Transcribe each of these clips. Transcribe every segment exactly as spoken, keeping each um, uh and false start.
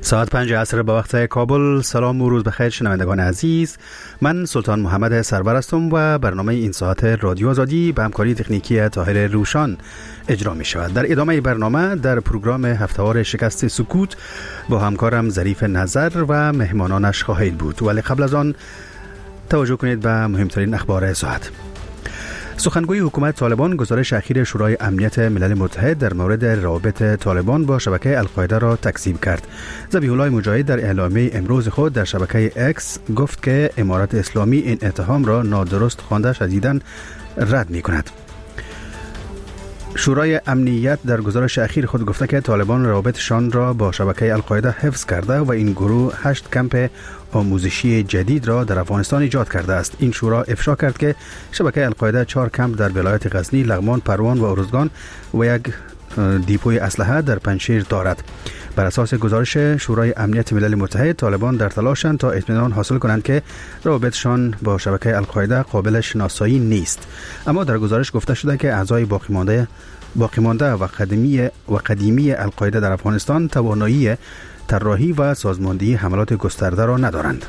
ساعت پنج عصر به وقت کابل. سلام و روز بخیر شنوندگان عزیز، من سلطان محمد سرور هستم و برنامه این ساعت رادیو آزادی به همکاری تکنیکی طاهر روشان اجرا می شود. در ادامه برنامه در پروگرام هفته‌وار شکست سکوت با همکارم ظریف نظر و مهمانانش خواهید بود، ولی قبل از آن توجه کنید به مهمترین اخبار ساعت. سخنگوی حکومت طالبان گزارش اخیر شورای امنیت ملل متحد در مورد روابط طالبان با شبکه القاعده را تکذیب کرد. ذبیح الله مجاهد در اعلامیه امروز خود در شبکه اکس گفت که امارت اسلامی این اتهام را نادرست خوانده شدیداً رد می کند. شورای امنیت در گزارش اخیر خود گفته که طالبان روابطشان را با شبکه القاعده حفظ کرده و این گروه هشت کمپ آموزشی جدید را در افغانستان ایجاد کرده است. این شورا افشا کرد که شبکه القاعده چهار کمپ در ولایت غزنی، لغمان، پروان و ارزگان و یک دیپوی اسلحه در پنجشیر دارد. بر اساس گزارش شورای امنیت ملل متحد، طالبان در تلاشند تا اطمینان حاصل کنند که روابطشان با شبکه القاعده قابل شناسایی نیست. اما در گزارش گفته شده که اعضای باقی مانده باقی مانده و قدیمی و قدیمی القاعده در افغانستان توانایی طراحی و سازماندهی حملات گسترده را ندارند.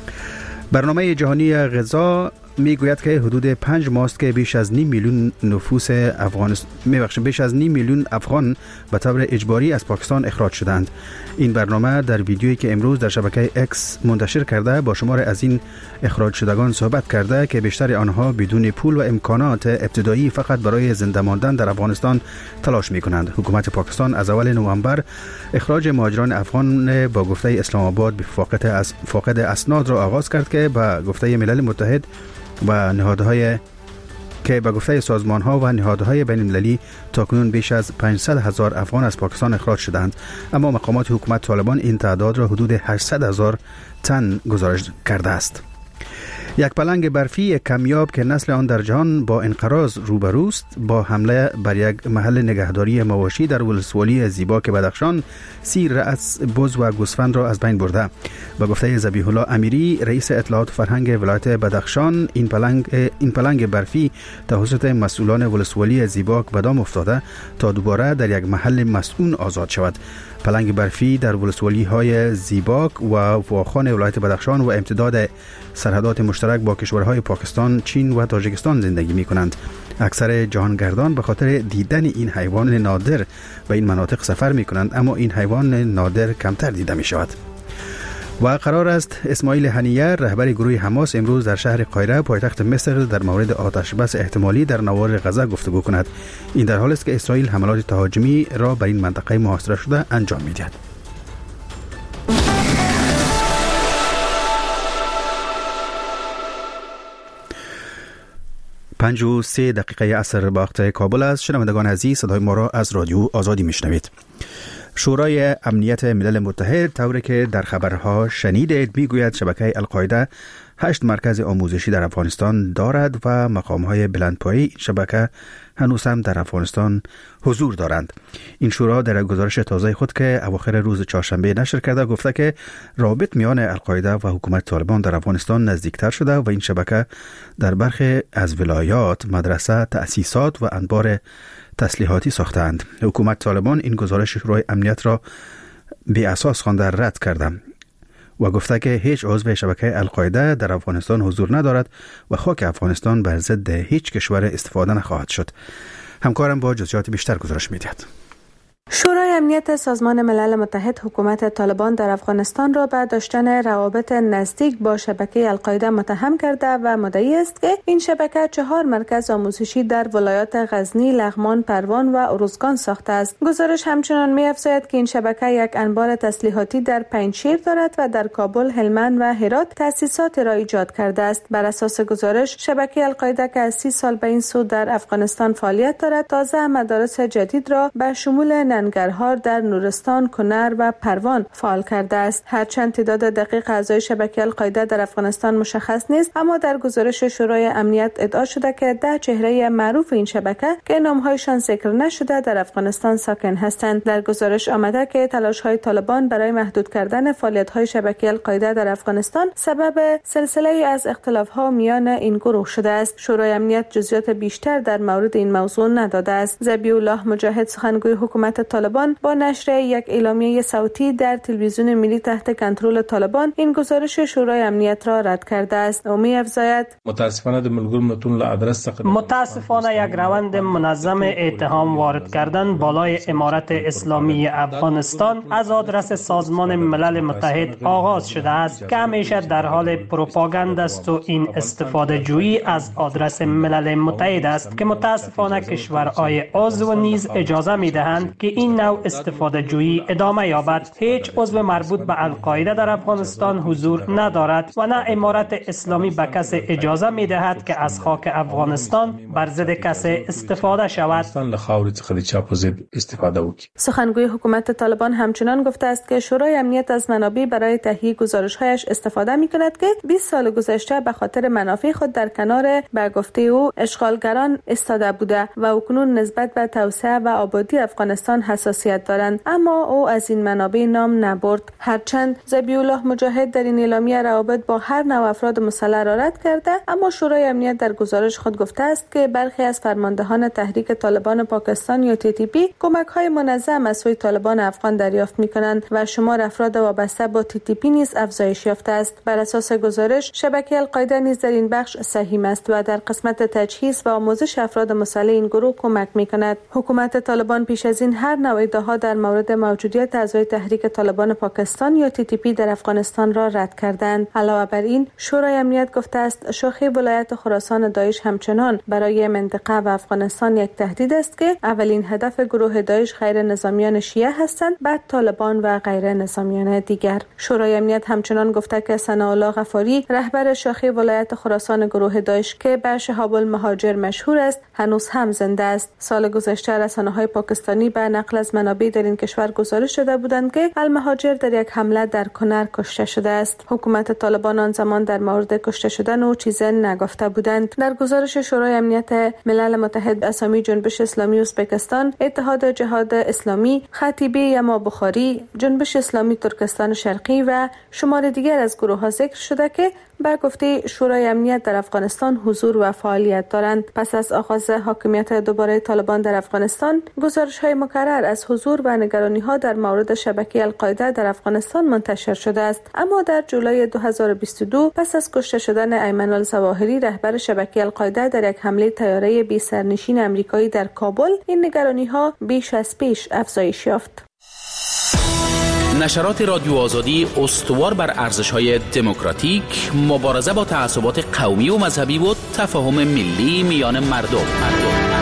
برنامه جهانی غذا میگوید که حدود پنج ماست که بیش از نیم میلیون نفوس افغانستان میبخشید بیش از نیم میلیون افغان به طور اجباری از پاکستان اخراج شدند. این برنامه در ویدیویی که امروز در شبکه اکس منتشر کرده با شمار از این اخراج شدگان صحبت کرده که بیشتر آنها بدون پول و امکانات ابتدایی فقط برای زنده ماندن در افغانستان تلاش میکنند. حکومت پاکستان از اول نوامبر اخراج مهاجران افغان با گفته اسلام آباد به فاقد اس... فاقد اسناد را آغاز کرد که با گفته ملل متحد و نهادهای که به گفته سازمان‌ها و نهادهای بین‌المللی تاکنون بیش از پانصد هزار افغان از پاکستان اخراج شدند، اما مقامات حکومت طالبان این تعداد را حدود هشتصد هزار تن گزارش کرده است. یک پلنگ برفی کمیاب که نسل آن در جهان با انقراض روبروست، با حمله بر یک محل نگهداری مواشی در ولسوالی زیباک بدخشان سی رأس بز و گوسفند را از بین برده. با گفته ذبیح الله امیری، رئیس اطلاعات فرهنگ ولایت بدخشان، این پلنگ این پلنگ برفی توسط مسئولان ولسوالی زیباک به دام افتاده تا دوباره در یک محل مسکون آزاد شود. پلنگ برفی در ولسوالی های زیباک و واخان ولایت بدخشان و امتداد سرحدات مشترک با کشورهای پاکستان، چین و تاجیکستان زندگی می کنند. اکثر جهانگردان به خاطر دیدن این حیوان نادر به این مناطق سفر می کنند، اما این حیوان نادر کمتر دیده می شود. و قرار است اسماعیل هنیه، رهبر گروه حماس، امروز در شهر قاهره پایتخت مصر در مورد آتش بس احتمالی در نوار غزه گفتگو کند. این در حالی است که اسرائیل حملات تهاجمی را بر این منطقه محاصره شده انجام می‌دهد. پنج و سه دقیقه عصر به وقت کابل است. شنوندگان عزیز، صدای ما را از رادیو آزادی میشنوید. شورای امنیت ملل متحد طوری که در خبرها شنیدید میگوید شبکه القاعده هشت مرکز آموزشی در افغانستان دارد و مقام‌های بلندپایه این شبکه هنوز هم در افغانستان حضور دارند. این شورا در گزارش تازه خود که اواخر روز چهارشنبه نشر کرده گفته که رابط میان القاعده و حکومت طالبان در افغانستان نزدیکتر شده و این شبکه در برخی از ولایات مدرسه، تأسیسات و انبار تسلیحاتی ساختند. حکومت طالبان این گزارش شورای امنیت را بی اساس خوانده رد کرده و گفته که هیچ عضو شبکه القاعده در افغانستان حضور ندارد و خاک افغانستان بر ضد هیچ کشور استفاده نخواهد شد. همکارم با جزئیات بیشتر گزارش می‌دهد. شورای امنیت سازمان ملل متحد حکومت طالبان در افغانستان را به داشتن روابط نزدیک با شبکه القاعده متهم کرده و مدعی است که این شبکه چهار مرکز آموزشی در ولایات غزنی، لغمان، پروان و ارزگان ساخته است. گزارش همچنان می‌افزاید که این شبکه یک انبار تسلیحاتی در پنجشیر دارد و در کابل، هلمند و هرات تأسیسات را ایجاد کرده است. بر اساس گزارش، شبکه القاعده که از سی سال به این سو در افغانستان فعالیت دارد، تازه مدارس جدید را به شمول ننگرهار در نورستان، کنر و پروان فعال کرده است. هرچند تعداد دقیق اعضای شبکه القاعده در افغانستان مشخص نیست، اما در گزارش شورای امنیت ادعا شده که ده چهره معروف این شبکه که نامهایشان ذکر نشده در افغانستان ساکن هستند. در گزارش آمده که تلاش‌های طالبان برای محدود کردن فعالیت‌های شبکه القاعده در افغانستان سبب سلسله از اختلاف‌ها میان این گروه شده است. شورای امنیت جزئیات بیشتر در مورد این موضوع نداده است. ذبیح الله مجاهد، سخنگوی حکومت حکومت طالبان با نشر یک اعلامیه صوتی در تلویزیون ملی تحت کنترل طالبان این گزارش شورای امنیت را رد کرده است. او می‌افزاید متاسفانه متاسفانه یک روند منظم اتهام وارد کردن بالای امارت اسلامی افغانستان از آدرس سازمان ملل متحد آغاز شده است که همیشه در حال پروپاگاند است و این استفاده جویی از آدرس ملل متحد است که متاسفانه کشورهای عضو نیز اجازه می دهند که این نوع استفاده جویی ادامه یابد. هیچ عضو مربوط به القاعده در افغانستان حضور ندارد و نه امارت اسلامی به کسی اجازه می دهد که از خاک افغانستان بر ضد کسی استفاده شود. سخنگوی حکومت طالبان همچنان گفته است که شورای امنیت از منابع برای تهیه گزارش‌هایش استفاده می‌کند که بیست سال گذشته به خاطر منافع خود در کنار به گفته او اشغالگران ایستاده بوده و اکنون نسبت به توسعه و آبادی افغانستان حساسیت دارند، اما او از این منابع نام نبرد. هرچند ذبیح الله مجاهد در این اعلامیه روابط با هر نوع افراد مسلح را رد کرده، اما شورای امنیت در گزارش خود گفته است که برخی از فرماندهان تحریک طالبان پاکستان یا تی تی پی کمک‌های منظم از سوی طالبان افغان دریافت می‌کنند و شمار افراد وابسته با تی تی پی نیز افزایش یافته است. بر اساس گزارش شبکه القاعده نیز در این بخش سهیم است و در قسمت تجهیز و آموزش افراد مسلح این گروه کمک می‌کند. حکومت طالبان پیش از این هر نوع ادعا در مورد موجودیت اعضای تحریک طالبان پاکستان یا تی تی پی در افغانستان را رد کردند. علاوه بر این شورای امنیت گفته است شاخه ولایت خراسان داعش همچنان برای منطقه و افغانستان یک تهدید است که اولین هدف گروه داعش غیر نظامیان شیعه هستند، بعد طالبان و غیر نظامیان دیگر. شورای امنیت همچنان گفته که ثناءالله غفاری رهبر شاخه ولایت خراسان گروه داعش که به شهاب المهاجر مشهور است هنوز هم زنده است. سال گذشته رسانه‌های پاکستانی به نقل از منابع در این کشور گزارش داده بودند که المهاجر در یک حمله در کنر کشته شده است. حکومت طالبان آن زمان در مورد کشته شدن او چیزی نگفته بودند. در گزارش شورای امنیت ملل متحد اسامی جنبش اسلامی ازبکستان، اتحاد جهاد اسلامی، خطیبه یما بخاری، جنبش اسلامی ترکستان شرقی و شمار دیگر از گروه‌ها ذکر شده که به گفته شورای امنیت در افغانستان حضور و فعالیت دارند. پس از آغاز حاکمیت دوباره طالبان در افغانستان، گزارش‌های مکرر از حضور و نگرانی‌ها در مورد شبکه القاعده در افغانستان منتشر شده است. اما در جولای دو هزار و بیست و دو پس از کشته شدن ایمن الظواهری رهبر شبکه القاعده در یک حمله طیاره بی سرنشین آمریکایی در کابل، این نگرانی‌ها بیش از پیش افزایش یافت. نشرات رادیو آزادی استوار بر ارزش‌های دموکراتیک، مبارزه با تعصبات قومی و مذهبی و تفاهم ملی میان مردم. مردم.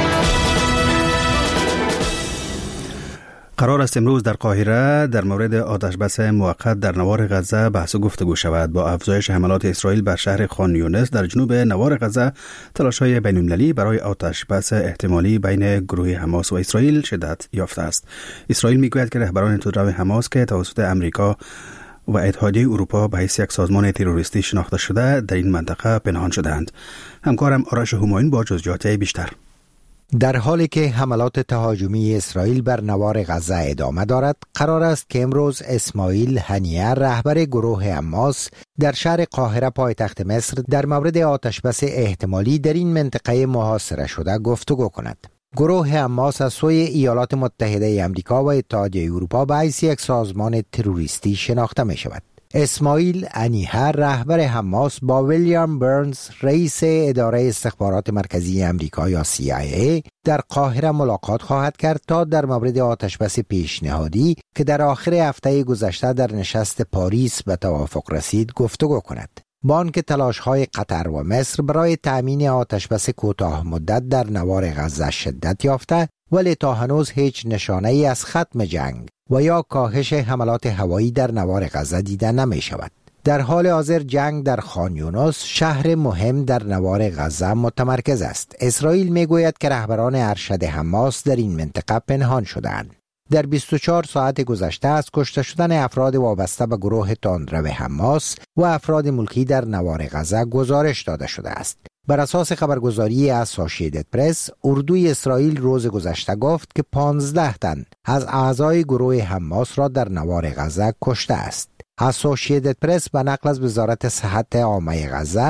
قرار است امروز در قاهره در مورد آتشبس موقت در نوار غزه بحث و گفتگو شود. با افزایش حملات اسرائیل بر شهر خان یونس در جنوب نوار غزه، تلاش‌های بین‌المللی برای آتشبس احتمالی بین گروه حماس و اسرائیل شدت یافته است. اسرائیل میگوید که رهبران تندرو حماس که توسط امریکا و اتحادیه اروپا به حیث یک سازمان تروریستی شناخته شده در این منطقه پنهان شده‌اند. همکارم آرش همایون با جزئیات بیشتر. در حالی که حملات تهاجمی اسرائیل بر نوار غزه ادامه دارد، قرار است که امروز اسماعیل هنیه رهبر گروه حماس در شهر قاهره پایتخت مصر در مورد آتشبس احتمالی در این منطقه محاصره شده گفتگو کند. گروه حماس از سوی ایالات متحده آمریکا و اتحادیه اروپا به حیث یک سازمان تروریستی شناخته می شود. اسماعیل هنیه رهبر حماس با ویلیام برنز رئیس اداره استخبارات مرکزی آمریکا یا سی آی ای در قاهره ملاقات خواهد کرد تا در مورد آتشبس پیشنهادی که در آخر هفته گذشته در نشست پاریس به توافق رسید گفتگو کند. با آنکه تلاش‌های قطر و مصر برای تأمین آتشبس کوتاه مدت در نوار غزه شدت یافته، ولی تا هنوز هیچ نشانه‌ای از ختم جنگ و یا کاهش حملات هوایی در نوار غزه دیده نمی شود. در حال حاضر جنگ در خان یونس، شهر مهم در نوار غزه، متمرکز است. اسرائیل می گوید که رهبران ارشد حماس در این منطقه پنهان شدند. در بیست و چهار ساعت گذشته از کشته شدن افراد وابسته به گروه تندرو حماس و افراد ملکی در نوار غزه گزارش داده شده است. بر اساس خبرگزاری اسوسییتد پرس، اردوی اسرائیل روز گذشته گفت که پانزده تن از اعضای گروه حماس را در نوار غزه کشته است. اسوسییتد پرس به نقل از وزارت صحت عامه غزه